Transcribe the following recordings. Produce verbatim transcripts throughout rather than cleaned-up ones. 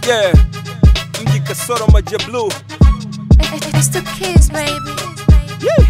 Yeah, Mji Kasoro Maja Blue. It's the kids, baby. Yeah.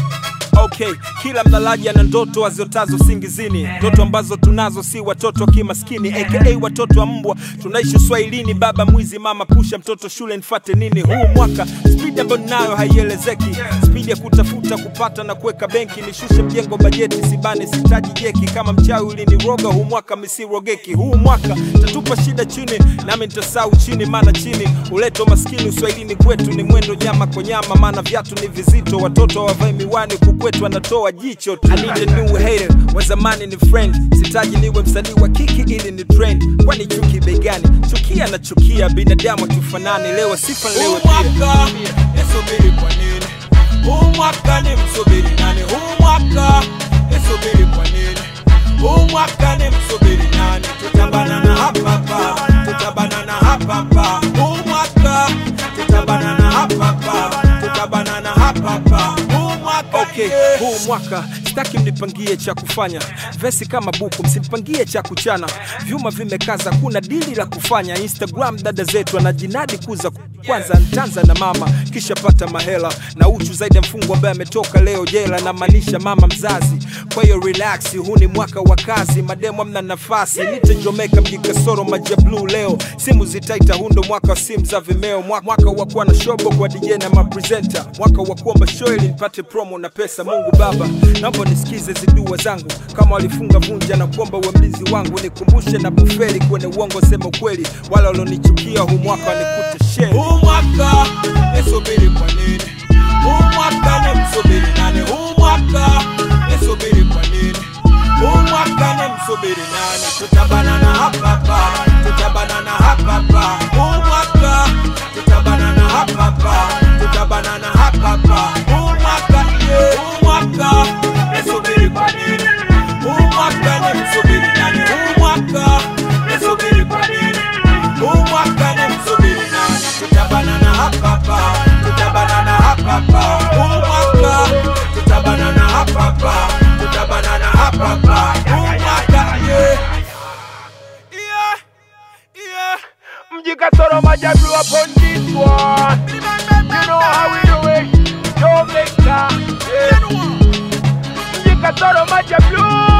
Okay, kila mlalaji ana ndoto waziotazo singizini. Ndoto ambazo tunazo si watoto kimaskini, aka watoto wa mbwa. Tunaishi Swahilini, baba mwizi, mama pusha mtoto shule nifate nini. Huu mwaka speed ambayo nayo haielezeki, speed ya kutafuta kupata na kuweka benki. Nishushe mjengo bajeti, sibane sitaji jeki. Kama mchawi uliniroga, huu mwaka misirogeki. Huu mwaka tatupa shida chini, nami nitasau chini. Maana chini uleto maskini, Swahilini kwetu ni mwendo nyama kwa nyama. Maana viatu ni vizito, watoto wavae miwani, kukwetu wanatoa jicho. I need a new hater, wa zamani ni friend. Sitaji niwe msanii wa kiki ili ni trend. Kwani chuki begani, chukia na chukia. Binadamu tufanani, leo sifa leo pia. Huu mwaka, nisubiri kwa nini? Huu mwaka ni msubiri nani? Huu mwaka, nisubiri kwa nini? Huu mwaka ni msubiri nani? Tutabanana hapa hapa, tutabanana hapa hapa. Huu mwaka, tutabanana hapa hapa, tutabanana hapa hapa. Okay, huu mwaka sitaki mnipangie cha kufanya. Vesi kama buku msimpangie cha kuchana. Vyuma vimekaza kuna dili la kufanya. Instagram dada zetu anajinadi kuza kwanza ntanza na mama kisha pata mahela. Na uchu zaidi mfungo ambaye ametoka leo jela, na manisha mama mzazi. Kwa hiyo relax, huu ni mwaka wa kazi. Mademo mna nafasi, nite Jomeka Mji Kasoro Maja Blue leo. Simu zitaita, hundo mwaka wa simu za Vimeo. Mwaka wa kuwa na shobo kwa D J na mapresenter. Mwaka wa kuomba show ili nipate promo na pesa. Mungu Baba, naomba nisikize zidua zangu. Kama walifunga vunja na kuomba uwe mlinzi wangu. Nikumbushe na kufeli kwenye uongo, sema ukweli. Wala walonichukia huu mwaka wanikute share. Huu mwaka, nisubiri kwa nini? Huu mwaka ni msubiri nani? Huu mwaka, nisubiri kwa nini? Huu mwaka ni msubiri nani? Tutabanana hapa hapa, tutabanana hapa hapa. Huu mwaka, tutabanana hapa hapa, tutabanana hapa hapa. Huu mwaka, yeah. Huu mwaka, nisubiri kwa nini? Huu mwaka ni msubiri nani? Huu mwaka, nisubiri kwa nini? Huu mwaka ni msubiri nani? Tutabanana hapa hapa, tutabanana hapa hapa. Huu mwaka, tutabanana hapa hapa, tutabanana hapa hapa. Huu mwaka, yeah. Yeah, yeah. Mji Kasoro Maja Blue upon this one. You know how we do it. Jomeka, yeah. Mji Kasoro Maja Blue.